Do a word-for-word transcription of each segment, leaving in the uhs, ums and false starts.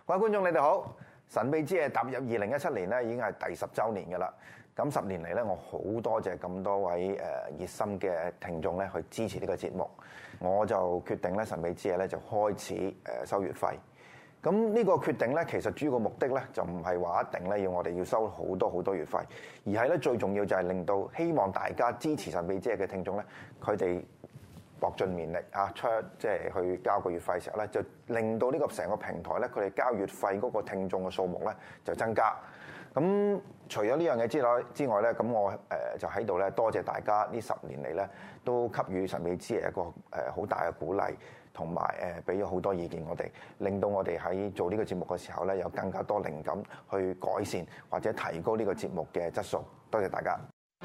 各位觀眾，你哋好！神秘之夜踏入二零一七年咧，已經係第十週年嘅啦。咁十年嚟咧，我好多謝咁多位誒熱心嘅聽眾咧去支持呢個節目，我就決定咧神秘之夜咧就開始誒收月費。咁呢個決定咧，其實主要個目的咧就唔係話一定咧要我哋要收好多好多月費，而係咧最重要就係令到希望大家支持神秘之夜嘅聽眾咧，佢哋搏盡綿力啊，出即係去交個月費嘅時候咧，就令到呢個成個平台咧，佢哋交月費嗰個聽眾嘅數目咧就增加。咁除咗呢樣嘢之外之外咧，咁我誒就喺度咧多謝大家呢十年嚟咧都給予神秘之夜一個誒好大嘅鼓勵，同埋誒俾咗好多意見我哋，令到我哋喺做呢個節目嘅時候咧有更加多靈感去改善或者提高呢個節目嘅質素。多謝大家。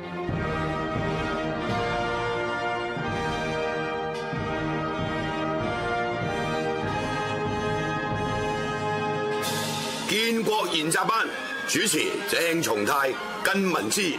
建國研習班主持鄭松泰、根文之。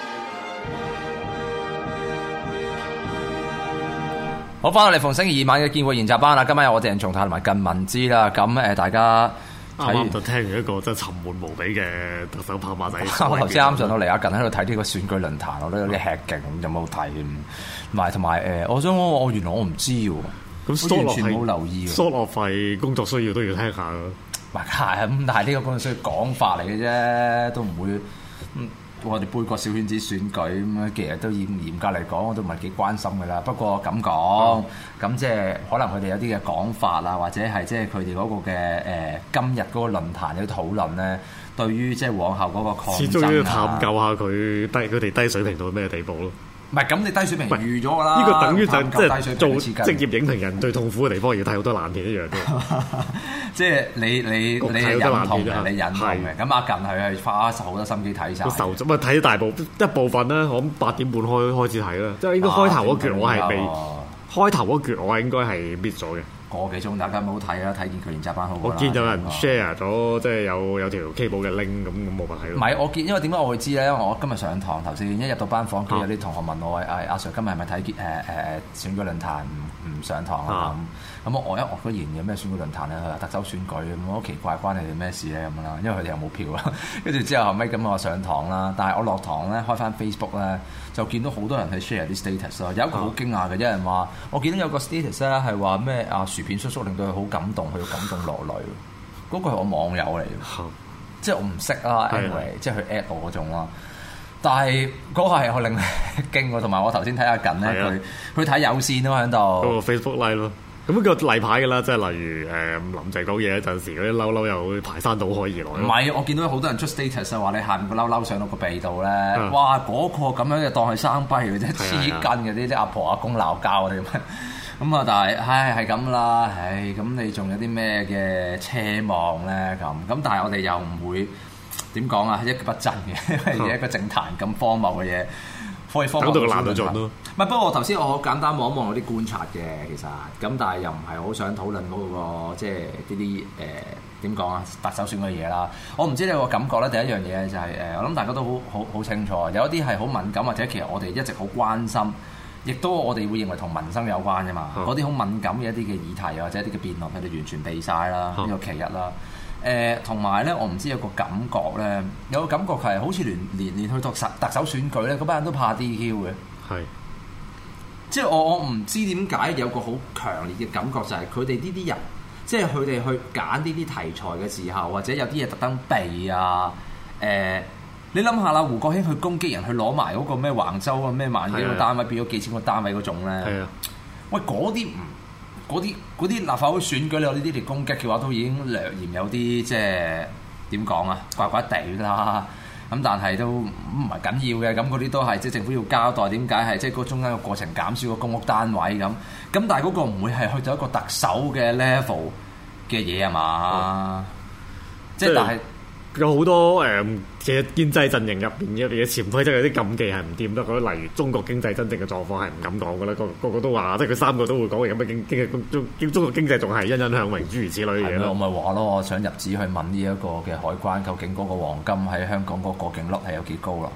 好，翻到嚟逢星期二晚嘅建國研習班啦。今晚有我鄭松泰同埋根文之啦。咁誒，大家啱啱就聽完一個真係沉悶無比嘅特首跑馬仔。 我頭先啱上到嚟，阿近喺度睇呢個選舉論壇，我都有啲吃勁，有冇睇？同埋同埋誒，我想我我原來我唔知喎， 咁完全冇留意。 疏落費工作需要都要聽下咯。 唔係咁，但係呢個工作需要講法嚟嘅啫，都唔會。嗯，我哋杯葛小圈子選舉咁樣，其實都嚴嚴格嚟講，我都唔係幾關心㗎啦。不過咁講，咁、嗯、即係可能佢哋有啲嘅講法啊，或者係即係佢哋嗰個嘅誒、呃、今日嗰個論壇嘅討論咧，對於即係往後嗰個抗爭啊， 始終要探究下佢低佢哋低水平到咩地步咯。 唔係咁，你低水平預咗㗎啦。 呢、這個等於就即係做職業影評人最痛苦嘅地方，要睇好多爛片一樣嘅。即係你你你係忍痛嘅，你忍痛嘅。咁阿近係係花好多心機睇晒。 受咁啊睇大部一部分啦，我諗八點半開開始睇啦。即係應該開頭嗰橛我係未，開頭嗰橛我係應該係 miss 咗嘅。個幾鐘大家冇睇啦，睇見佢研習班好。我見有人 share 咗，即係有有條 cable 嘅 link 咁，咁冇法睇咯。唔係我見，因為點解我會知咧？因為我今日上堂頭先一入到班房，佢、啊、有啲同學問我：，誒、哎、阿 Sir 今日係咪睇結誒誒選舉論壇唔唔上堂啊？咁咁我一我嗰言有咩選舉論壇咧？特首選舉咁，我好奇怪，關你哋咩事咧咁啦？因為佢哋又冇票啦。跟住之後後尾咁我上堂啦，但係我落堂咧開翻 Facebook 咧，就見到好多人去 share 啲 status 咯。有一個好驚訝嘅，有人話我見到有個 status 咧係話咩啊？薯片叔叔令到佢好感動，佢感動落淚。嗰、那個係我網友嚟嘅，即係我唔識啦。anyway， 即係佢 at 我嗰種啦。但係嗰個係我令驚喎，同埋我頭先睇下近咧，佢佢睇有線咯喺度。嗰、那個 Facebook Live 咯，咁個例牌嘅啦，即係例如誒、呃、林鄭講嘢嗰陣時，嗰啲嬲嬲又會排山倒海而來。唔係，我見到好多人出 status 話你下面個嬲嬲上到個鼻度咧，嗯、哇！嗰、那個咁樣就當係生跛嘅啫，黐筋嘅啲啲阿婆阿公鬧交嗰啲咁。咁啊，但係唉係咁啦，唉咁你仲有啲咩嘅奢望咧？咁咁，但係我哋又唔會點講啊？一蹶不振嘅，因為一個政壇咁荒謬嘅嘢，可以荒謬到爛到盡咯。唔係，不過我頭先我好簡單望一望我啲觀察嘅，其實咁，但係又唔係好想討論嗰、那個即係呢啲誒點講啊？特首選嘅嘢啦，我唔知你有個感覺咧。第一樣嘢就係、是、誒，我諗大家都好好好清楚，有一啲係好敏感，或者其實我哋一直好關心。亦都我哋會認為同民生有關嘅嘛，嗰啲好敏感嘅一啲嘅議題或者一啲嘅辯論，佢哋完全避晒啦，呢個其一啦。誒，同埋咧，我唔知有個感覺咧，有個感覺係好似連連連去讀特特首選舉咧，嗰班人都怕 D Q 嘅。係，即係我我唔知點解有個好強烈嘅感覺，就係佢哋呢啲人，即係佢哋去揀呢啲題材嘅時候，或者有啲嘢特登避啊，誒、呃。你諗下啦，胡國興去攻擊人，去攞埋嗰個咩橫州啊咩萬幾個單位，變咗幾千個單位嗰種咧。係啊，喂，嗰啲唔嗰啲嗰啲立法會選舉，你有呢啲嚟攻擊嘅話，都已經略嫌有啲即係點講啊，怪怪地啦。咁但係都唔係緊要嘅，咁嗰啲都係即係政府要交代點解係即係嗰中間個過程減少個公屋單位咁。咁但係嗰個唔會係去到一個特首嘅 level 嘅嘢啊嘛。即係但係。有好多誒嘅建制陣營入邊嘅嘅潛規則有啲禁忌係唔掂得，嗰例如中國經濟真正嘅狀況係唔敢講嘅啦，個個個都話，即係佢三個都會講嘅，咁嘅經經濟中中國經濟仲係欣欣向榮諸如此類嘅嘢咯。我咪話咯，我想入紙去問呢一個嘅海關，究竟嗰個黃金喺香港嗰個過境率係有幾高咯？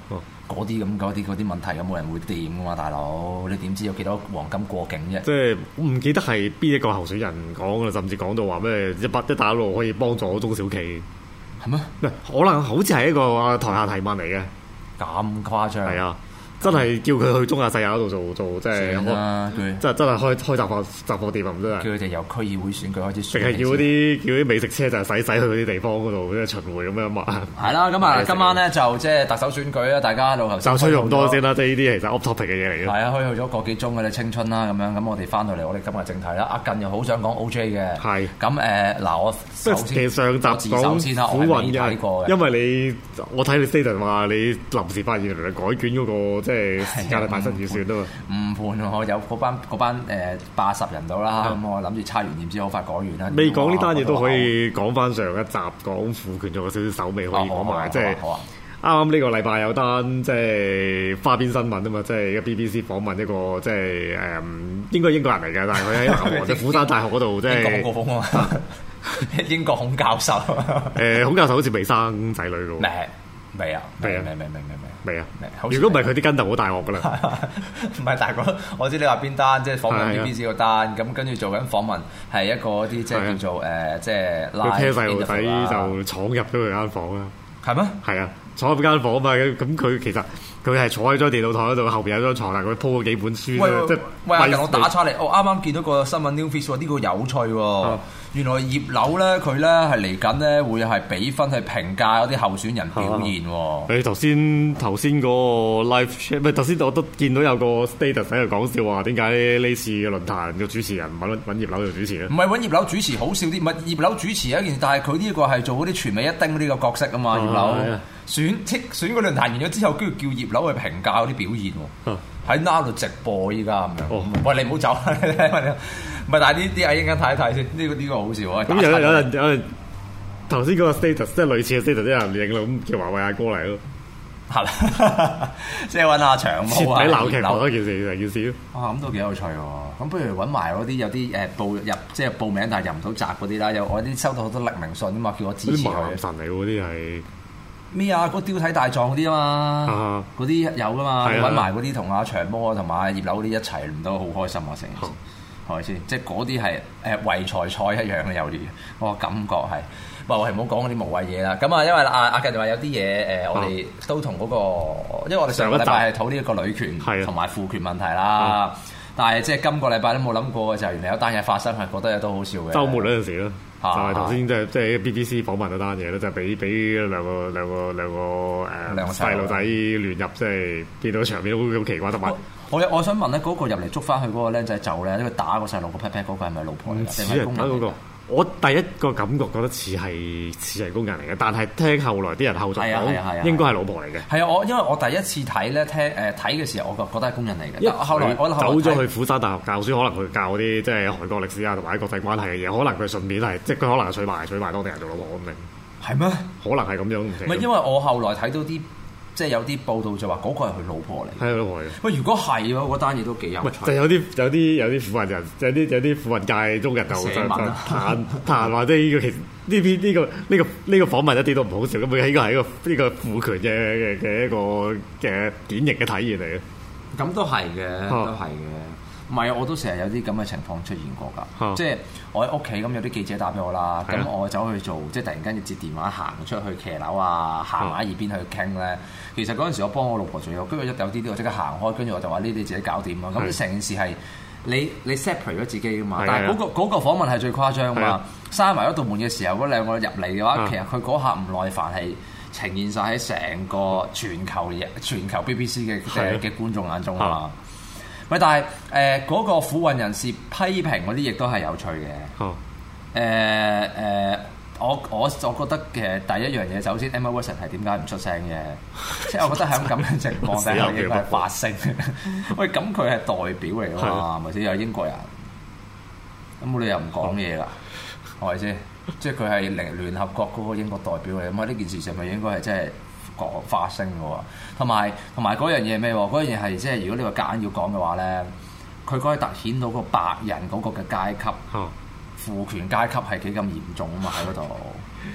嗰啲咁嗰啲嗰啲問題有冇人會掂噶嘛，大佬？你點知有幾多黃金過境啫？ 即係唔記得係邊一個候選人講啦，甚至講到話咩一筆一帶一路可以幫助中小企， 係咩？ 可能好似係一個台下提問嚟嘅， 咁誇張？係啊。真係叫佢去中亞細亞嗰度做做，即係開，即係真係開開雜貨雜貨店啊！真係。 叫佢哋由區議會選舉開始選。 定係叫嗰啲叫啲美食車就係使使去嗰啲地方嗰度，即係巡迴咁樣嘛。 係啦，咁啊，今晚咧就即係特首選舉啦，大家老頭就吹咁多先啦，即係呢啲其實 off topic 嘅嘢嚟嘅。 係啊，開去咗個幾鐘嘅青春啦，咁樣咁我哋翻到嚟，我哋今日正題啦。阿近又好想講 O J 嘅。係。咁誒嗱，我首先其實上集講苦運嘅，因為你我睇你 statement 話你臨時發現原來改卷嗰個即係時間。大新預算啊嘛， 誤判我有嗰班嗰班誒八十人到啦，咁我諗住差完點知好快講完啦。 未講呢單嘢都可以講翻上一集講賦權仲有少少手尾可以講埋，即係啱啱呢個禮拜有單即係花邊新聞啊嘛，即係 B B C 訪問一個即係誒應該英國人嚟嘅，但係佢喺南韓嘅釜山大學嗰度即係英國啊嘛，英國孔教授誒孔教授好似未生仔女㗎喎。 未啊，未啊，未未未未未未啊！如果唔係佢啲跟頭好大鑊噶啦， 唔係大哥，我知你話邊單，即係訪問 B B C 個單，咁跟住做緊訪問係一個啲即係叫做誒，即係佢車細路仔就闖入咗佢間房啦。 係咩？ 係啊，闖入間房啊嘛，咁佢其實佢係坐喺張電腦台嗰度，後邊有張床，但佢鋪咗幾本書。 喂即係喂，阿近我打叉嚟，我啱啱見到個新聞 news 喎，呢個有趣喎。原來葉劉咧，佢咧係嚟緊咧，會係俾分去評價嗰啲候選人表現喎。你頭先頭先嗰個 live chat，唔係頭先我都見到有個 status 喺度講笑話，點解呢次嘅論壇嘅主持人揾揾葉劉做主持咧？唔係揾葉劉主持好笑啲，唔係葉劉主持一件事，但係佢呢個係做嗰啲全美一丁呢個角色啊嘛。葉劉選即選個論壇完咗之後，跟住叫葉劉去評價嗰啲表現喎。喺 Now 度直播依家咁樣。喂，你唔好走啦！唔係，但係呢啲啊，一陣間睇一睇先。呢個呢個好笑啊！咁有有人有人頭先嗰個 status，即係類似嘅 status，啲人影咯，咁叫華為阿哥嚟咯，係啦，即係揾阿長毛啊，鬧劇嗰件事成件事咯。啊，咁都幾有趣喎！咁不如揾埋嗰啲有啲誒報入即係報名但係入唔到閘嗰啲啦。有我啲收到好多匿名信啊嘛，叫我支持佢。啲麻神嚟嗰啲係咩啊？嗰雕體大狀嗰啲啊嘛，嗰啲有噶嘛？揾埋嗰啲同阿長毛啊同埋阿葉劉嗰啲一齊，唔都好開心啊！成件事。係咪先？即係嗰啲係誒為財菜一樣嘅有啲，我感覺係。不過我係唔好講嗰啲無謂嘢啦。咁啊，因為阿阿近就話有啲嘢誒，我哋都同嗰個，因為我哋上個禮拜係討呢一個女權同埋父權問題啦。但係即係今個禮拜都冇諗過嘅就係原來有單嘢發生，係覺得都好笑嘅。週末嗰陣時咯，就係頭先即係即係 B B C 訪問嗰單嘢咧，就係俾俾兩個兩個兩個誒細路仔亂入，即係見到場面都好奇怪，同埋。我我想問咧，嗰個入嚟捉翻去嗰個僆仔走咧，因為打個細路個 pat pat 嗰個係咪老婆嚟㗎？定係工人嚟㗎？我第一個感覺覺得似係似係工人嚟嘅，但係聽後來啲人後續講，應該係老婆嚟嘅。係啊，我因為我第一次睇咧，聽誒睇嘅時候，我覺覺得係工人嚟嘅。因為後來我走咗去釜山大學教書，可能佢教啲即係韓國歷史啊同埋國際關係嘅嘢，可能佢順便係即係佢可能娶埋娶埋當地人做老婆咁定係咩？可能係咁樣唔定。唔係因為我後來睇到啲。即係有啲報道就話嗰個係佢老婆嚟，係佢老婆嚟。喂，如果係喎，嗰單嘢都幾有趣。就有啲有啲有啲婦運人，有啲有啲婦運界中人就就彈彈話，即係呢個其實呢邊呢個呢個呢個訪問一啲都唔好笑。咁佢呢個係一個呢個父權嘅嘅嘅一個嘅典型嘅體現嚟嘅。咁都係嘅，都係嘅。唔係啊！我都成日有啲咁嘅情況出現過㗎，啊、即係我喺屋企咁有啲記者打俾我啦，咁、啊、我走去做，即係突然間要接電話行出去騎樓啊，行埋一邊去傾咧。啊、其實嗰陣時我幫我老婆做嘢，跟住有啲啲我即刻行開，跟住我就話呢啲自己搞掂啦。咁成件事係你你 separate 咗自己㗎嘛？啊、但係嗰、嗰個嗰、嗰個訪問係最誇張㗎嘛！閂埋嗰道門嘅時候，嗰兩個入嚟嘅話，啊、其實佢嗰下唔耐煩係呈現晒喺成個全球全球 B B C 嘅嘅嘅觀眾眼中啊嘛。喂，但係誒嗰個婦運人士批評嗰啲亦都係有趣嘅。誒誒、哦呃呃，我我我覺得嘅第一樣嘢，首先 Emma Watson 係點解唔出聲嘅？即係我覺得喺咁嘅情況底下應該係發聲。喂，咁佢係代表嚟㗎嘛？係咪先有英國人？咁你又唔講嘢㗎？係咪先？即係佢係聯聯合國嗰個英國代表嚟，咁啊呢件事係咪應該係真係？講發聲嘅喎，同埋同埋嗰樣嘢咩喎？嗰樣嘢係即係如果你話夾硬要講嘅話咧，佢可以突顯到個白人嗰個嘅階級，父權階級係幾咁嚴重啊嘛喺嗰度。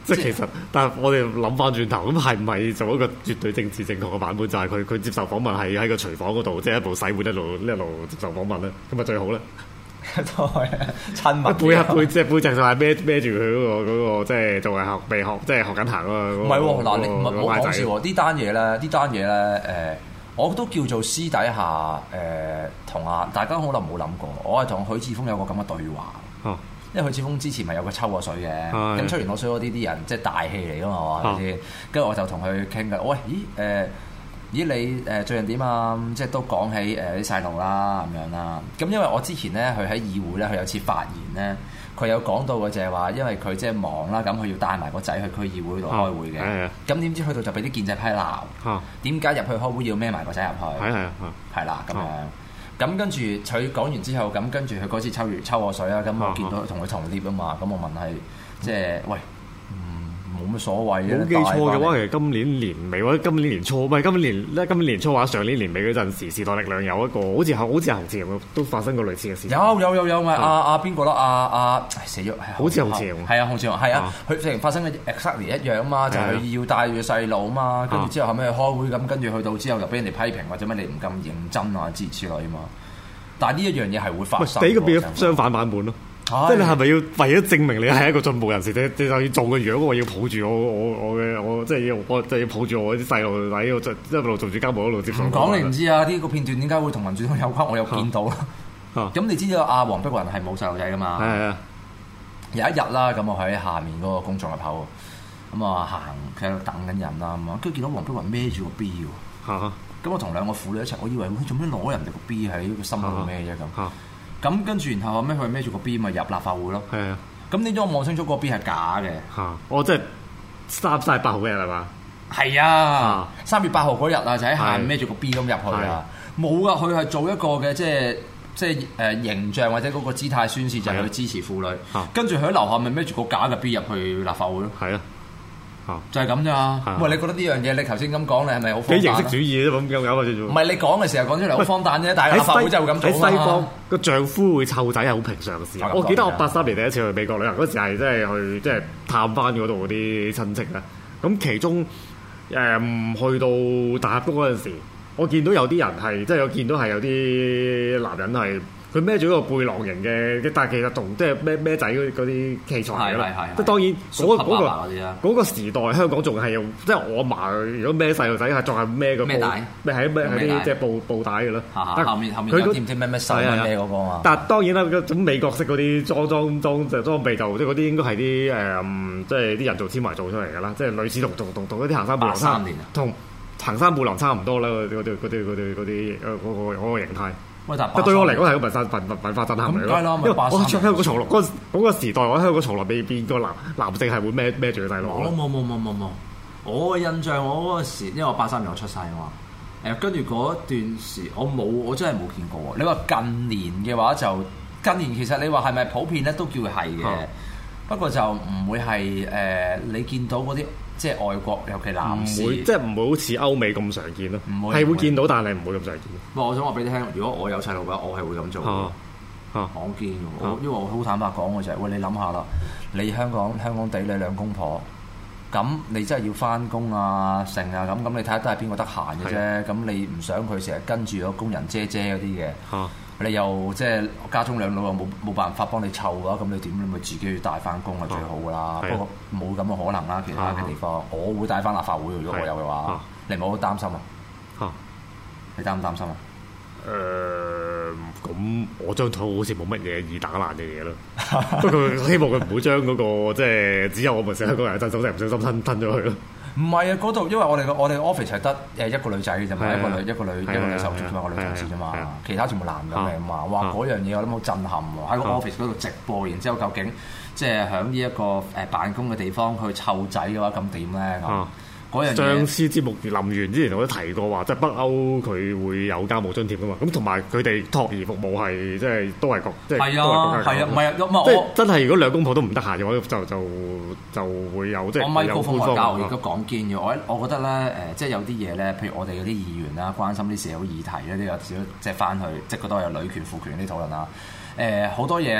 即係其實，但係我哋諗翻轉頭，咁係唔係做一個絕對政治正確嘅版本？就係佢佢接受訪問係喺個廚房嗰度，即係一路洗碗一路一路接受訪問咧，咁咪最好咧。 都係親密。 背一背即係背脊就係孭孭住佢嗰個嗰個，即係作為學未學，即係學緊行啊。 唔係喎，嗱你唔好講笑喎，呢單嘢咧，呢單嘢咧，誒，我都叫做私底下誒同阿大家可能冇諗過，我係同許智峰有個咁嘅對話。哦。因為許智峰之前咪有個抽過水嘅，咁抽完我水嗰啲啲人即係大戲嚟㗎嘛，係咪先？跟住我就同佢傾偈，喂，咦誒？咦你誒最近點啊？即係都講起誒啲細路啦咁樣啦。咁因為我之前咧，佢喺議會咧，佢有次發言咧，佢有講到嘅就係話，因為佢即係忙啦，咁佢要帶埋個仔去區議會度開會嘅。咁點、啊、知去到就俾啲建制批鬧。點解入去開會要孭埋個仔入去？係係係啦咁樣。咁跟住佢講完之後，咁跟住佢嗰次抽完抽我水啦。咁我見到同佢同 lift 啊嘛。咁我問係即係喂。冇乜所謂嘅。冇記錯嘅話，其實今年年尾或者今年年初，唔係今年咧，今年年初或者上年年尾嗰陣時，時代力量有一個好似好似侯志榮都發生過類似嘅事。有有有有咪阿阿邊個啦？阿阿死咗，好似侯志榮。係啊，侯志榮係啊，佢成發生嘅 exactly 一樣啊嘛，就係要帶住細路啊嘛，跟住之後後尾去開會咁，跟住去到之後又俾人哋批評或者乜你唔咁認真啊之之類啊嘛。但係呢一樣嘢係會發生。第一個變咗相反版本咯。即係你係咪要為咗證明你係一個進步人士？你你就要做個樣，我要抱住我我我嘅我即係要我即係要抱住我啲細路仔，我一路做住家務一路接受。唔講你唔知啊！呢個片段點解會同民主黨有關？我有見到啦。咁你知唔知阿黃碧雲係冇細路仔噶嘛？係啊。有一日啦，咁我喺下面嗰個公眾入口，咁啊行喺度等緊人啦，咁啊跟住見到黃碧雲孭住個 B 喎。咁我同兩個婦女一齊，我以為佢做咩攞人哋個 B 喺個心度孭啫咁。咁跟住，然後後尾佢孭住個 B 咪入立法會咯。係啊。咁點知我望清楚個 B 係假嘅。嚇！我即係三三月八號嗰日係嘛？係啊。三月八號嗰日啊，就喺下面孭住個 B 咁入去啊。冇噶，佢係做一個嘅即係即係誒形象或者嗰個姿態宣示，就係去支持婦女。跟住佢喺樓下咪孭住個假嘅 B 入去立法會咯。係啊。就係咁咋？喂，你覺得呢樣嘢？你頭先咁講，你係咪好荒誕？幾形式主義啫咁咁搞嘅啫。唔係你講嘅時候講出嚟好荒誕啫，但係立法會就會咁做啊嘛。喺西方個丈夫會湊仔係好平常嘅事。我記得我八三年第一次去美國旅行嗰時係即係去即係探翻嗰度嗰啲親戚啊。咁其中誒去到大峽谷嗰陣時，我見到有啲人係即係我見到係有啲男人係。佢孭住一個背囊型嘅，但係其實同即係孭孭仔嗰啲器材㗎啦。即係當然嗰個嗰個嗰個時代，香港仲係用即係我阿嫲如果孭細路仔係仲係孭個布，孭喺孭喺啲即係布布帶㗎啦。後面後面佢唔知咩咩手孭嗰個啊。但係當然啦，咁美國式嗰啲裝裝裝就裝備就即係嗰啲應該係啲誒，即係啲人造纖維做出嚟㗎啦。即係類似同同同同嗰啲行山背囊差，同行山背囊差唔多啦。嗰啲嗰啲嗰啲嗰啲誒嗰個嗰個形態。喂，但對我嚟講係個文化文文文化震撼嚟咯，因為我香港從來嗰嗰個時代，我香港從來未變過男男性係會孭孭住個細路。冇冇冇冇冇冇，我嘅印象我嗰個時，因為我八三年我出世啊嘛，誒跟住嗰段時我冇，我真係冇見過喎。你話近年嘅話就近年其實你話係咪普遍咧都叫係嘅，嗯、不過就唔會係誒、呃、你見到嗰啲。即係外國，尤其男士，唔會即係唔會好似歐美咁常見咯。唔會係會見到，但係唔會咁常見。不過我想話俾你聽，如果我有細路嘅話，我係會咁做嘅。啊啊、我見嘅，我、啊、因為我好坦白講嘅就係，喂，你諗下啦，你香港香港地你兩公婆，咁你真係要翻工啊、剩啊咁，咁你睇下都係邊個得閒嘅啫。咁的你唔想佢成日跟住個工人姐姐嗰啲嘅。啊你又即係家中兩老又冇冇辦法幫你湊嘅話，咁你點？你咪自己要帶翻工係最好㗎啦。啊、不過冇咁嘅可能啦，其他嘅地方，啊、我會帶翻立法會。如果我有嘅話，啊、你唔好擔心啊。嚇！你擔唔擔心啊？誒、呃，咁我張台好似冇乜嘢易打爛嘅嘢咯。不過希望佢唔會將嗰個即係只有我們香港人真手真唔小心吞吞咗佢咯。唔係啊，嗰度因為我哋個我哋 office 係得誒一個女仔嘅啫嘛，一個女一個女一個女手足啫嘛，一個女同事啫嘛，其他全部男嘅嚟嘛。哇，嗰樣嘢我諗好震撼喎！喺個 office 嗰度直播，然之後究竟即係喺呢一個誒辦公嘅地方去湊仔嘅話，咁點咧？嗰樣上次節目臨完之前我都提過話，即係北歐佢會有家務津貼噶嘛。咁同埋佢哋托兒服務係即係都係國即係係啊係啊，唔係啊，即係真係如果兩公婆都唔得閒嘅話，就就就會有即係。我咪高峰外教亦都講堅嘅，我我覺得咧誒，即係有啲嘢咧，譬如我哋嗰啲議員啦，關心啲社會議題咧，都有少少即係翻去即係覺得有女權、父權啲討論啦。誒好多嘢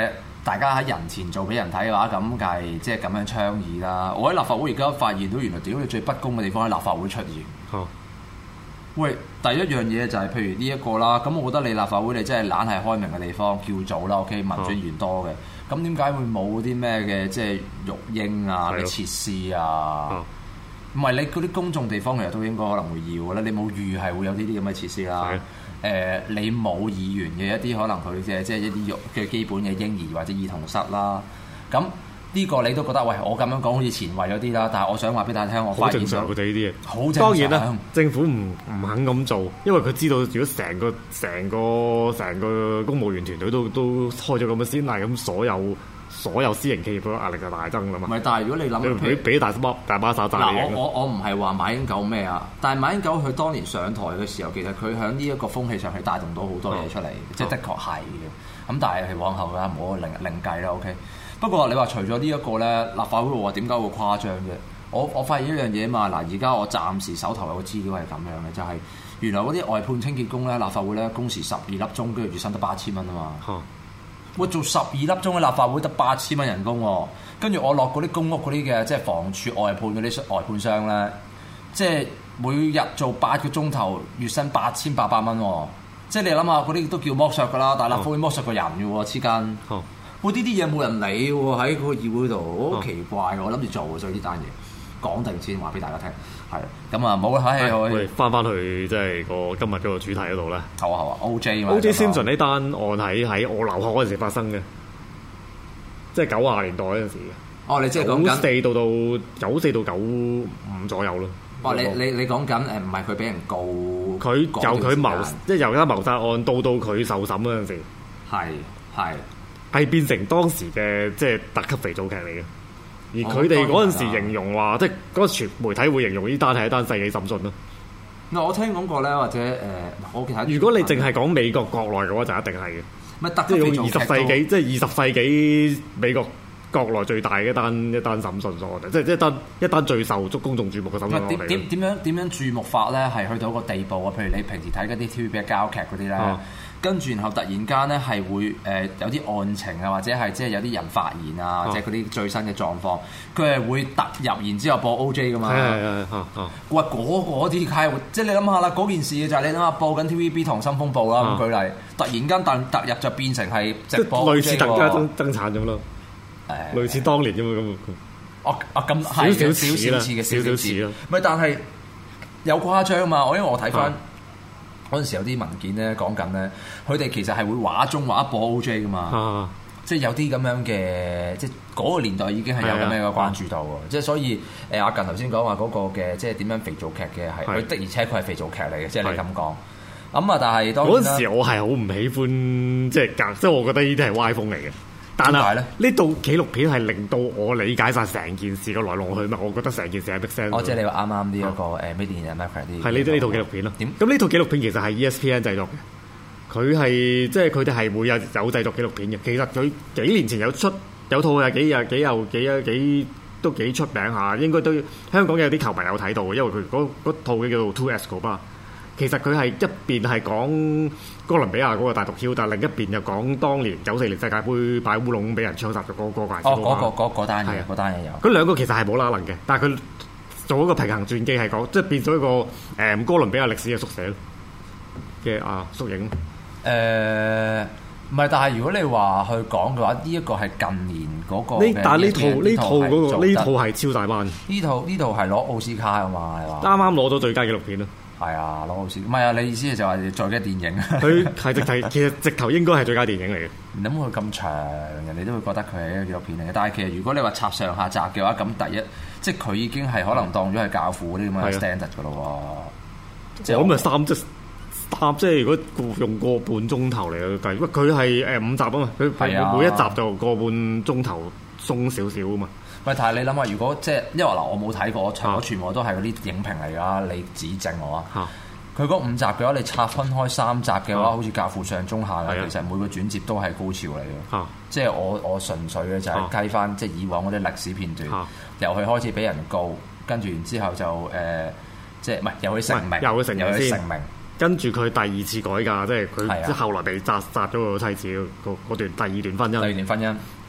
大家喺人前做俾人睇嘅話，咁梗係即係咁樣倡議啦。我喺立法會而家發現到原來屌你最不公嘅地方喺立法會出現。 哦， 喂，第一樣嘢就係譬如呢一個啦，咁我覺得你立法會你真係懶係開明嘅地方叫做啦 ，OK 民主員多嘅，咁點解會冇啲咩嘅即係育嬰啊嘅設施啊？唔係、哦、你嗰啲公眾地方其實都應該可能會要嘅啦，你冇預係會有呢啲咁嘅設施啦。誒、呃，你冇議員嘅一啲可能佢嘅即係一啲育嘅基本嘅嬰兒或者兒童室啦，咁呢個你都覺得喂，我咁樣講好似前衞咗啲啦，但係我想話俾大家聽，我發現咗佢哋呢啲嘢， 好正常。 當然啦，政府唔唔肯咁做，因為佢知道如果成個成個成個公務員團隊都都開咗咁嘅先例，咁所有所有私營企業嘅壓力就大增啦嘛。 唔係，但係如果你諗， 俾俾大把大把手賺你。 嗱，我我我唔係話馬英九咩啊，但係馬英九佢當年上台嘅時候，其實佢喺呢一個風氣上係帶動到好多嘢出嚟，嗯、即係的確係嘅。咁但係係往後啦，唔好另另計啦。OK。不過你話除咗呢一個咧，立法會話點解會誇張嘅？我我發現一樣嘢嘛，嗱，而家我暫時手頭有個資料係咁樣嘅，就係、是、原來嗰啲外判清潔工咧，立法會咧工時十二粒鐘，跟住月薪得八千蚊啊嘛。嗯我做十二粒鐘嘅立法會得八千蚊人工喎，跟住我落嗰啲公屋嗰啲嘅即係房署外判嗰啲外判商咧，即係每日做八個鐘頭，月薪八千八百蚊喎，即係你諗下嗰啲都叫剝削㗎啦，但係立法會剝削個人嘅喎，黐筋。哦，喂，呢啲嘢冇人理喎，喺嗰個議會度，好奇怪喎，我諗住做嘅，所以呢單嘢講定先話俾大家聽。係，咁啊冇啦，喺我哋翻翻去即係個今日嗰個主題嗰度啦。 好啊好啊 ，O J O J Simpson 呢單案喺喺我留學嗰陣時發生嘅，即係九十年代嗰陣時嘅。 哦，你即係講緊九四到到九四到九五左右咯。 哇！你你你講緊誒唔係佢俾人告， 佢由佢謀即係由間謀殺案到到佢受審嗰陣時， 係係係變成當時嘅即係特級肥皂劇嚟嘅。而佢哋嗰陣時形容話，即係嗰個傳媒體會形容呢單係一單世紀審訊咯。 嗱，我聽講過咧，或者誒、呃，我其實如果你淨係講美國國內嘅話，就一定係嘅。 咪特級肥皂劇二十世紀，即係二十世紀美國國內最大嘅一單一單審訊所謂，即係一單一單最受足公眾注目嘅審訊。 點點點樣點樣注目法咧？係去到一個地步啊！譬如你平時睇嗰啲 T V B 嘅交劇嗰啲咧。嗯跟住然後突然間咧係會誒、呃、有啲案情啊，或者係即係有啲人發言啊，即係嗰啲最新嘅狀況，佢係會突入然之後播 O J 噶嘛。係係係。喂，嗰啲係即係你諗下啦，嗰件事就係你諗下播緊 T V B 溏心風暴啦咁舉例，突然間突突入就變成係直播 O J 喎。類似特家爭爭產咁咯。誒，類似當年啫嘛咁。哦哦咁係少少少似嘅少少似咯。唔係，但係有誇張嘛？我因為我睇翻。嗰陣時有啲文件咧講緊咧，佢哋其實係會畫中畫一播 O J 噶嘛，啊、即係有啲咁樣嘅，即係嗰個年代已經係有咁樣嘅關注度喎。即係、啊、所以誒，阿近頭先講話嗰個嘅，即係點樣肥皂劇嘅係，佢的而且確係肥皂劇嚟嘅，即係你咁講。咁啊，但係嗰陣時我係好唔喜歡，即係隔，即係我覺得呢啲係歪風嚟嘅。但係咧，呢套紀錄片係令到我理解晒成件事嘅來龍去脈，我覺得成件事係 make sense。哦，即係你話啱啱呢一個誒 Made in America 啲係呢呢套紀錄片咯。點？咁呢套紀錄片其實係 E S P N 製作嘅，佢係即係佢哋係會有有製作紀錄片嘅。其實佢幾年前有出有套係幾有幾有幾有幾都幾出名下，應該都香港有啲球迷有睇到嘅，因為佢嗰嗰套嘅叫做 Two Escobar。其實佢係一邊係講哥倫比亞嗰個大毒梟，但另一邊又講當年九四年世界盃擺烏龍俾人槍殺咗嗰嗰個。哦，嗰、嗰個嗰嗰單嘢，嗰單嘢有。嗰兩個其實係冇拉能嘅，但係佢做一個平衡傳記係講，即係變咗一個誒、嗯、哥倫比亞歷史嘅縮寫咯嘅啊縮影。誒、呃，唔係，但係如果你話去講嘅話，呢、這、一個係近年嗰個。呢但係呢套呢套嗰個呢套係超大班。呢套呢套係攞奧斯卡啊嘛，係嘛？啱啱攞到最佳紀錄片咯。係啊，攞奧斯，唔係啊！你意思就係最佳電影？佢係直頭，其實直頭應該係最佳電影嚟嘅。唔諗佢咁長，人哋都會覺得佢係一個紀錄片嚟嘅。但係其實如果你話插上下集嘅話，咁第一，即係佢已經係可能當咗係教父嗰啲咁嘅 standard 㗎咯喎。即係咁咪三即三即係如果用個半鐘頭嚟計，不過佢係誒五集啊嘛，佢係每一集就個半鐘頭鬆少少啊嘛。喂，但係你諗下，如果即係因為嗱，我冇睇過，我全我全部都係嗰啲影評嚟㗎，你指正我啊。佢嗰五集嘅話，你拆分開三集嘅話，啊、好似教父上中下啦。其實每個轉接都係高潮嚟嘅。啊、即係我我純粹嘅就係計翻、啊、即係以往嗰啲歷史片段，啊、由佢開始俾人告，跟住然之後就誒、呃，即係唔係由佢成名，由佢成名先，成名跟住佢第二次改嫁，即係佢即係後來被殺殺咗個妻子嗰段第二段婚姻。第二段婚姻。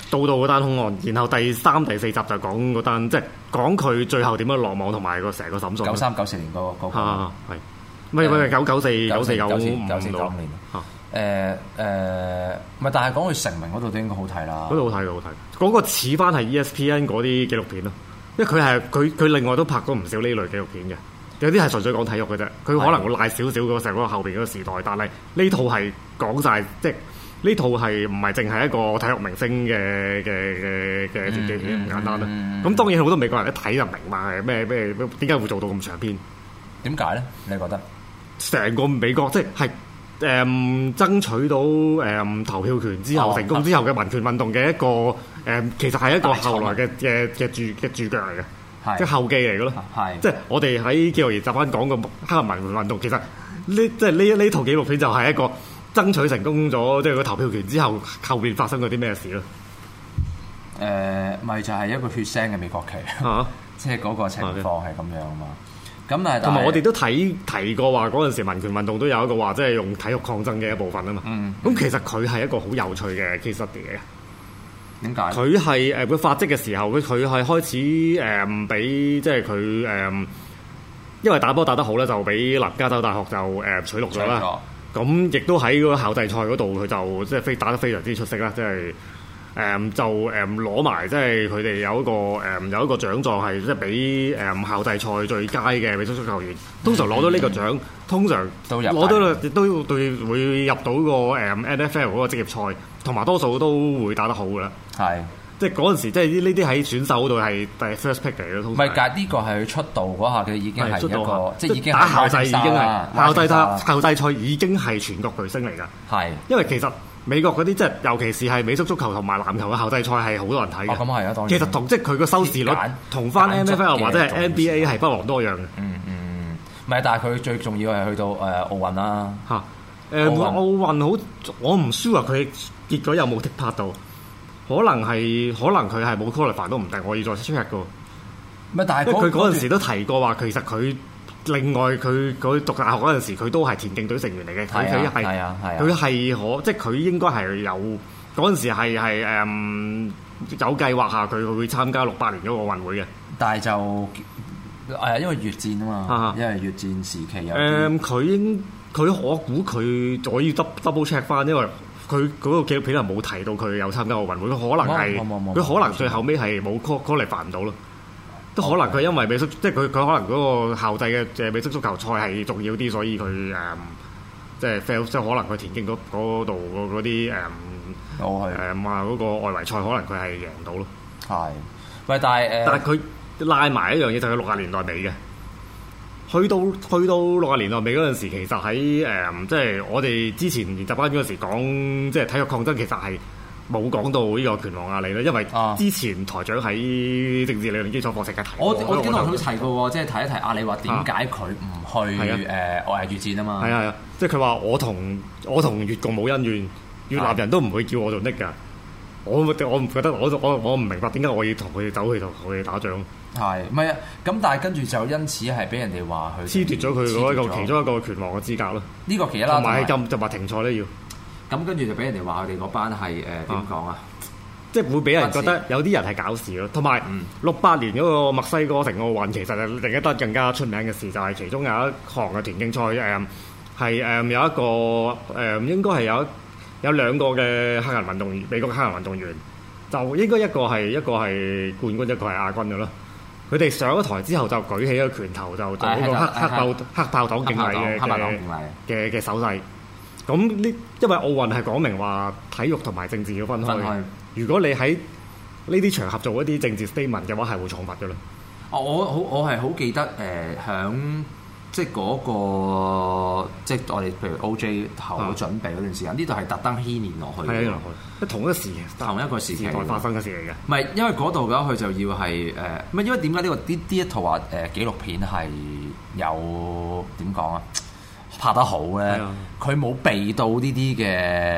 到到嗰單兇案，然後第三、第四集就講嗰單，即係講佢最後點樣落網同埋個成個審訊。 九三九四年嗰個嗰個係，唔係唔係九九四九四九五九四九五年。誒誒，唔係，但係講佢成名嗰度都應該好睇啦。 嗰度好睇嘅，好睇。嗰個似翻係 E S P N 嗰啲紀錄片咯，因為佢係佢佢另外都拍過唔少呢類紀錄片嘅。有啲係純粹講體育嘅啫，佢可能會賴少少嗰成個後邊嗰個時代，但係呢套係講晒，即係呢套係唔係淨係一個體育明星嘅嘅嘅嘅傳記片咁簡單啦。咁、嗯嗯、當然好多美國人一睇就明白係咩咩點解會做到咁長篇？點解咧？你覺得成個美國即係誒、嗯、爭取到誒、嗯、投票權之後、哦、成功之後嘅民權運動嘅一個誒、嗯，其實係一個後來嘅嘅嘅主嘅主腳嚟嘅。即係後記嚟嘅咯，即係我哋喺紀錄研習班講個黑人民權運動，其實呢即係呢呢套紀錄片就係一個爭取成功咗，即係個投票權之後後邊發生過啲咩事咯？誒、呃，咪就係、是、一個血腥嘅美國旗，啊、即係嗰個情況係咁樣啊嘛。咁但係同埋我哋都睇提過話嗰陣時民權運動都有一個話，即係用體育抗爭嘅一部分啊嘛。咁、嗯嗯、其實佢係一個好有趣嘅case study嘅。點解？佢係誒佢發跡嘅時候，佢佢係開始誒俾、呃、即係佢誒，因為打波打得好咧，就俾南加州大學就誒、呃、取錄咗啦。咁亦都喺嗰個校際賽嗰度，佢就即係非打得非常之出色啦。即係誒、呃、就誒攞埋，即係佢哋有一個誒、呃、有一個獎狀係即係俾誒校際賽最佳嘅美式足球員。通常攞到呢個獎，嗯、通常都攞到亦都對會入到個誒 N F L 嗰個職業賽。同埋多數都會打得好噶啦，係即係嗰陣時，即係呢啲喺選手嗰度係第 first pick 嚟咯。唔係，但係呢個係佢出道嗰下嘅已經係一個，即係已經打校際已經係校際賽，校際賽已經係全國巨星嚟㗎。係，因為其實美國嗰啲即係尤其是係美式足球同埋籃球嘅校際賽係好多人睇嘅。咁係啊，當然。其實同即係佢個收視率同翻 N F L 或者係 N B A 係不遑多讓嘅。嗯嗯，唔係，但係佢最重要係去到誒奧運啦。嚇！誒奧運好，我唔 sure 佢結果有冇 take part 到，可能係可能佢係冇 qualify 都唔定，我要再 check 個。咩？但係佢嗰陣時都提過話，其實佢另外佢佢讀大學嗰陣時，佢都係田徑隊成員嚟嘅。佢佢係佢係可，即係佢應該係有嗰陣時係係誒有計劃下佢會參加六八年嗰個奧運會嘅。但係就誒因為越戰啊嘛，啊因為越戰時期有誒佢應。佢我估佢我要 double check 翻，因為佢嗰個紀錄片係冇提到佢有參加奧運會，佢可能係佢可能最後尾係冇 call call 嚟辦唔到咯，都可能佢因為美式即係佢佢可能嗰個校際嘅誒美式足球賽係重要啲，所以佢誒即係 fail， 即係可能佢田徑嗰嗰度嗰啲誒誒嘛嗰個外圍賽可能佢係贏到咯。係，喂，但係誒，但係佢拉埋一樣嘢就係六十年代尾嘅。去到去到六十年代尾嗰陣時，其實喺誒、呃、即係我哋之前研習班嗰陣時講，即係體育抗爭，其實係冇講到呢個拳王阿里啦，因為之前台長喺政治理論基礎課程嘅提過，我我經常都提過，即係提一提阿里話點解佢唔去誒外係越戰啊嘛？係啊係啊，即係佢話我同我同越共冇恩怨，越南人都唔會叫我做 Nick 㗎。我我唔覺得，我我我唔明白點解我要同佢哋走去同佢哋打仗。係，唔係啊？咁但係跟住就因此係俾人哋話佢褫奪咗佢嗰一個其中一個拳王嘅資格咯。呢個其一啦，同埋禁就話停賽咧要。咁跟住就俾人哋話佢哋嗰班係誒點講啊？即係會俾人覺得有啲人係搞事咯。同埋六八年嗰個墨西哥城奧運，其實係另一單更加出名嘅事，就係、是、其中有一項嘅田徑賽誒係誒有一個誒、呃、應該係有一。有兩個嘅黑人運動員，美國嘅黑人運動員，就應該一個係一個係冠軍，一個係亞軍嘅咯。佢哋上咗台之後就舉起個拳頭，就做嗰個黑黑豹黑豹黨敬禮嘅嘅嘅手勢。咁呢，因為奧運係講明話體育同埋政治要分開。分開。如果你喺呢啲場合做一啲政治 statement 嘅話，係會重罰嘅咯。哦，我好我係好記得誒，響、呃。即係嗰個，即係我哋譬如 O J 頭準備嗰段時間，呢度係特登牽連落去。係啊，即係同一時同一個時期發生嘅事嚟嘅。唔係，因為嗰度嘅話，佢就要係誒，唔係因為點解呢個呢呢一套話誒紀錄片係有點講啊拍得好咧？佢冇避到呢啲嘅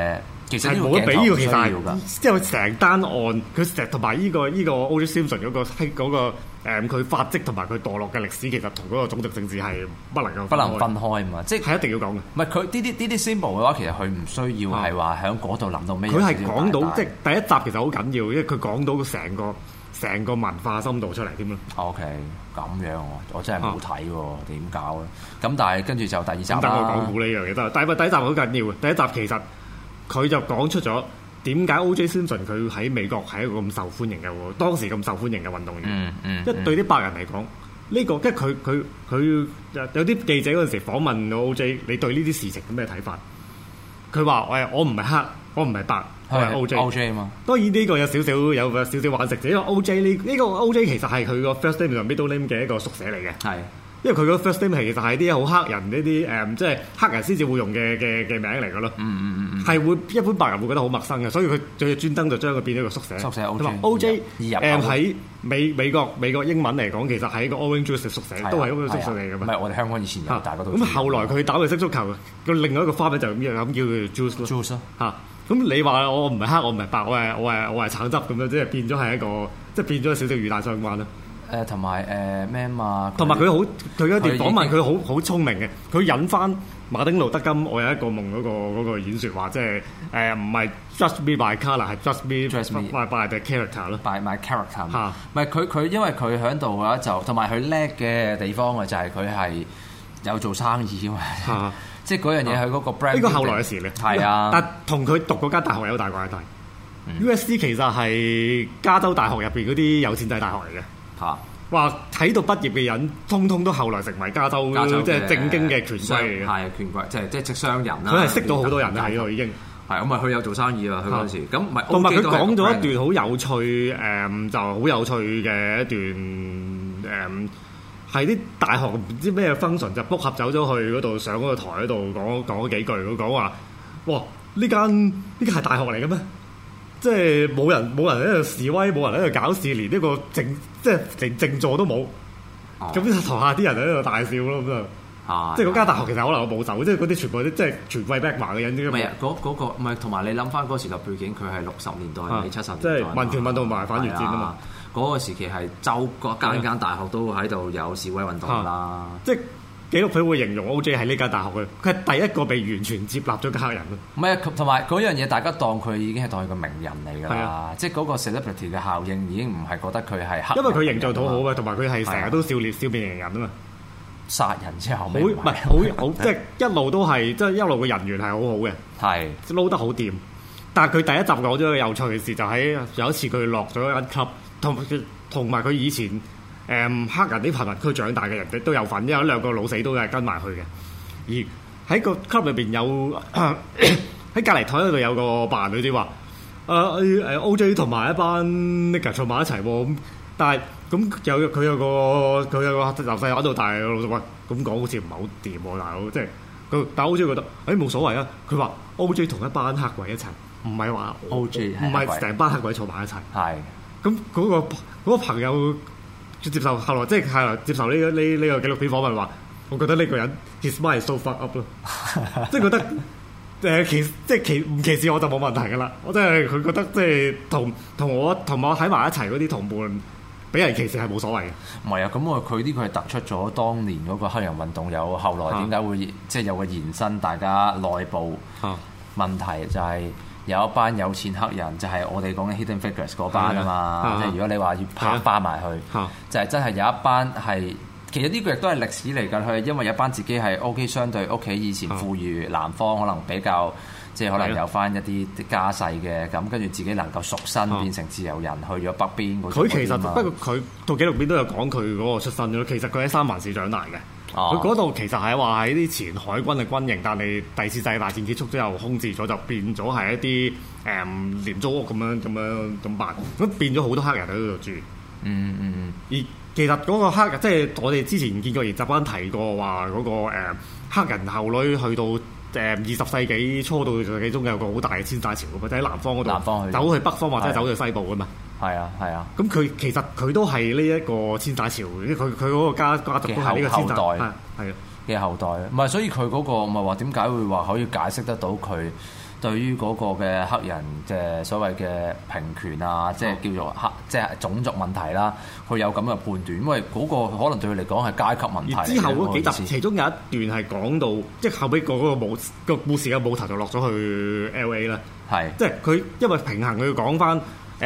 其實係冇得比呢個，其實係即係成單案佢成同埋呢個呢個 O J Simpson 嗰個嗰個誒佢發跡同埋佢墮落嘅歷史，其實同嗰個種族政治係不能夠不能分開嘛，即係係一定要講嘅。 唔係佢呢啲呢啲 symbol 嘅話，其實佢唔需要係話喺嗰度諗到咩。 佢係講到即係第一集其實好緊要，因為佢講到成個成個文化深度出嚟添咯。 OK，咁樣我我真係冇睇喎，點搞咧？咁但係跟住就第二集啦。 等我講估呢樣嘢得。但係第一集好緊要嘅，第一集其實佢就講出咗點解 O J Simpson 佢喺美國係一個咁受歡迎嘅喎，當時咁受歡迎嘅運動員。嗯嗯。即係對啲白人嚟講，呢個即係佢佢佢有啲記者嗰陣時訪問 O J， 你對呢啲事情有咩睇法？佢話：誒，我唔係黑，我唔係白。係 O J O J 嘛， 當然呢個有少少有個少少玩食者，因為 O J 呢呢個 O J 其實係佢個 first name 同 middle name 嘅一個縮寫嚟嘅。係，因為佢個 first name 其實係啲好黑人呢啲誒，即係黑人先至會用嘅嘅嘅名嚟嘅咯。嗯嗯嗯係會一般白人會覺得好陌生嘅，所以佢最專登就將佢變咗個縮寫。縮寫 O J。O J 誒喺美美國美國英文嚟講，其實係一個 orange juice 嘅縮寫，都係一個縮寫嚟嘅嘛。唔係我哋香港以前有大家都。咁後來佢打去識足球，個另外一個花名就咁樣咁叫佢 juice 咯。juice 咯嚇。咁你話我唔係黑，我唔係白，我係我係我係橙汁咁樣，即係變咗係一個，即係變咗少少與大相關啦。誒同埋誒咩嘛？同埋佢好，佢一段訪問佢好好聰明嘅，佢引翻馬丁路德金我有一個夢嗰個嗰個演説話，即係誒唔係 judge me by colour，係 judge me by by the character 咯 ，by my character。嚇，唔係佢佢因為佢喺度嘅話就同埋佢叻嘅地方啊，就係佢係有做生意啊嘛。即係嗰樣嘢，佢嗰個 brand 呢個後來嘅事咧，係啊，但同佢讀嗰間大學有大關係。嗯、U S C 其實係加州大學入邊嗰啲有錢仔大學嚟嘅。嚇！話喺度畢業嘅人，通通都後來成為加州即係正經嘅權貴嚟嘅。係權貴，即係即係即商人啦。佢係識到好多人喺度已經。係咁啊！佢有做生意啊！佢嗰陣時咁唔係。同埋佢講咗一段好有趣誒、嗯，就好有趣嘅一段誒。嗯係啲大學唔知咩 function 就 book 合走咗去嗰度上嗰個台嗰度講講咗幾句，佢講話：哇！呢間呢間係大學嚟嘅咩？即係冇人冇人喺度示威，冇人喺度搞事，連呢個靜即係連靜坐都冇。咁台、哦、下啲人喺度大笑咯咁啊！即係嗰間大學其實可能有保守，即係嗰啲全部啲即係全貴 background 嘅人。唔係啊，嗰嗰、嗰個唔係同埋你諗翻嗰時代背景，佢係六十年代尾七十年代，即係民權運動同埋反越戰啊嘛。嗰個時期係州各間間大學都喺度有示威運動啦，即係紀錄片會形容 O J 喺呢間大學嘅，佢係第一個被完全接納咗嘅黑人咯。唔係啊，同埋嗰樣嘢大家當佢已經係當佢個名人嚟㗎啦，即係嗰個 celebrity 嘅效應已經唔係覺得佢係黑人，因為佢形象好好嘅，同埋佢係成日都笑臉笑面迎人啊嘛，殺人之後好唔係好好即係一路都係即係一路嘅人緣係好好嘅，係撈得好掂。但係佢第一集講咗個有趣嘅事，就喺有一次佢落咗一間 club。同同埋佢以前誒、嗯、黑人啲貧民區長大嘅人都有份，因為有兩個老死都係跟埋去嘅。而喺個 club 裏邊有喺隔離台嗰度有個白人女仔話：誒誒 O J 同埋一班 nigger 坐埋一齊喎。咁但係咁有佢有個佢有個由細玩到大嘅老實話，咁講好似唔係好掂喎，大佬。即係佢但係 O J 覺得誒冇所謂啊。佢話 O J 同一班黑鬼一齊，唔係話 O J 唔係成班黑鬼坐埋一齊。係。咁嗰、嗰個嗰個朋友接受後來即係後來接受呢個呢呢個紀錄片訪問話，我覺得呢個人 his mind is so fucked up 咯，即係覺得誒歧即係歧唔歧視我就冇問題㗎啦。我真係佢覺得即係同同我同我喺埋一齊嗰啲同伴俾人歧視係冇所謂嘅。唔係啊，咁我佢呢個係突出咗當年嗰個黑人運動有後來點解會、啊、即係有個延伸，大家內部問題就係、是。有一班有錢黑人，就係、是、我哋講嘅 Hidden Figures 嗰班啊嘛，即係如果你話要拍翻埋去，就係真係有一班係，其實呢個亦都係歷史嚟㗎。佢係因為有一班自己係 O K， 相對屋企以前富裕，南方可能比較即係可能有翻一啲家世嘅，咁跟住自己能夠贖身變成自由人，去咗北邊嗰。佢其實不過佢套紀錄片都有講佢嗰個出身咯。其實佢喺三藩市長大嘅。佢嗰度其實係話喺啲前海軍嘅軍營，但係第二次世界大戰結束之後空置咗，就變咗係一啲誒廉租屋咁樣咁樣咁辦，咁變咗好多黑人喺嗰度住。嗯嗯嗯。而其實嗰個黑人，即係我哋之前見過研習班提過話嗰、嗰個、呃、黑人後女去到誒二十世紀初到世紀中有個好大嘅遷徙潮㗎嘛，就喺南方嗰度走去北方或者走去西部㗎嘛。係啊係啊，咁佢、啊、其實佢都係呢一個遷徙潮，因為佢佢嗰個家家族都係呢個遷徙，係係嘅後代。唔係，所以佢嗰、嗰個唔係話點解會話可以解釋得到佢對於嗰個嘅黑人嘅所謂嘅平權啊，即係叫做黑，即係種族問題啦，佢有咁嘅判斷，因為嗰個可能對佢嚟講係階級問題。 而之後嗰幾集，其中有一段係講到，即係後尾個嗰個舞個故事嘅舞台就落咗去 L A 啦，係即係佢因為平衡佢講翻誒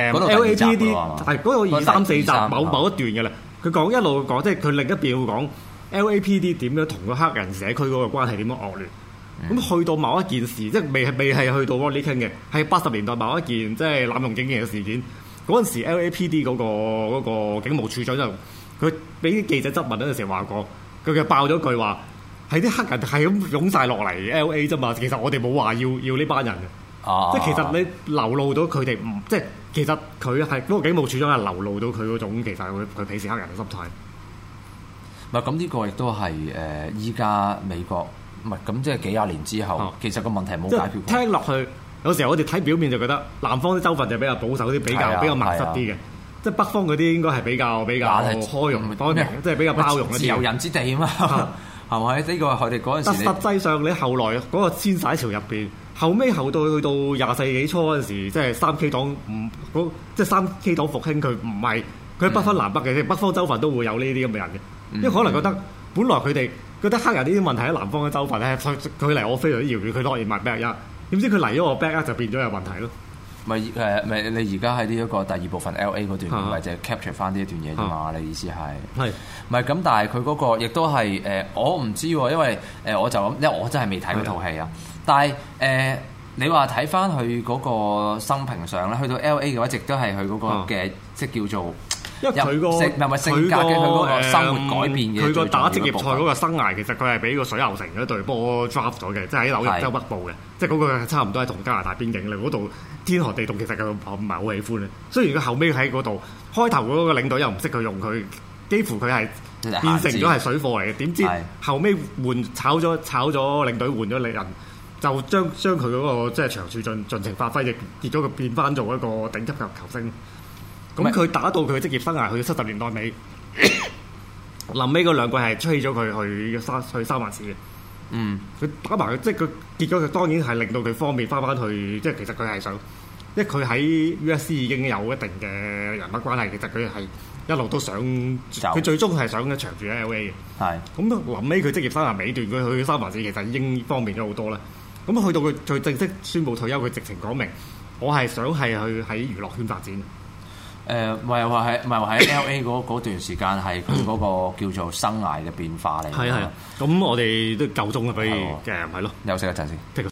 L A P D 係嗰個二三四集某某一段嘅啦，佢講一路講，即係佢另一邊會講 L A P D 點樣同個黑人社區嗰個關係點樣惡劣。咁、嗯、去到某一件事，即係未係未係去到 Rodney King 嘅，係八十年代某一件即係濫用警權嘅事件。嗰陣時 L A P D 嗰、嗰個嗰、嗰個警務處長就佢俾記者質問嗰陣時話過，佢就爆咗句話係啲黑人係咁湧晒落嚟 L A 啫嘛。其實我哋冇話要要呢班人嘅，啊、即係其實你流露到佢哋唔即係其實佢係嗰個警務處長係流露到佢嗰種其實佢佢鄙視黑人嘅心態。 唔係咁呢個亦都係誒依家美國。唔係咁，即係幾廿年之後，哦、其實個問題冇解決過。 聽落去，有時候我哋睇表面就覺得南方啲州份就比較保守啲，比較、啊、比較密實啲嘅。即係北方嗰啲應該係比較比較開容多啲，即係比較包容一啲。自由人之地啊嘛，係咪？呢個係佢哋嗰陣時。但實際上，你後來嗰個遷徙潮入邊，後尾後到去到廿世紀初嗰陣時，即係三 K 黨唔嗰即係三 K 黨復興，佢唔係佢不分南北嘅，嗯、北方州份都會有呢啲咁嘅人嘅，嗯、因為可能覺得本來佢哋。覺得黑人呢啲問題喺南方嘅州份咧，佢佢嚟我非常之遙遠，佢當然唔係 back up，點知佢嚟咗我 back up 就變咗有問題咯。 咪誒咪你而家喺呢一個第二部分 L A 嗰段，咪就係 capture 翻呢一段嘢啫嘛？你意思係係咪咁？但係佢嗰個亦都係誒，我唔知喎，因為誒我就咁，因為我真係未睇嗰套戲啊。但係誒，你話睇翻佢嗰個生平上咧，去到 L A 嘅話，一直都係佢嗰個嘅即係叫做。 因為佢個佢個生活改變嘅，佢個打職業賽嗰個生涯其實佢係俾個水牛城嗰隊波 draft 咗嘅，即係喺紐約州北部嘅，即係嗰個差唔多係同加拿大邊境咧，嗰度天寒地凍，其實佢唔係好喜歡嘅。雖然佢後尾喺嗰度開頭嗰個領隊又唔識佢用佢，幾乎佢係變成咗係水貨嚟嘅。點知後尾換炒咗炒咗領隊換咗人，就將將佢嗰個即係長處盡盡情發揮，亦結果佢變翻做一個頂級嘅球星。咁佢打到佢嘅職業生涯去到七十年代尾，臨尾嗰兩季係吹起咗佢去三去三藩市嘅。嗯，佢打埋佢，即係佢結果佢當然係令到佢方便翻翻去，即係其實佢係想，因為佢喺 U S C 已經有一定嘅人物關係，其實佢係一路都想，佢最終係想長住喺 L A 嘅。係是。咁臨尾佢職業生涯尾段，佢去三藩市其實已經方便咗好多啦。咁去到佢最正式宣布退休，佢直情講明，我係想係去喺娛樂圈發展。 誒，唔係話喺唔係話喺 L A 嗰段時間係佢嗰個叫做生涯嘅變化嚟。係啊係啊，咁我哋都夠鐘啦，不如嘅係咯， 休息一陣先。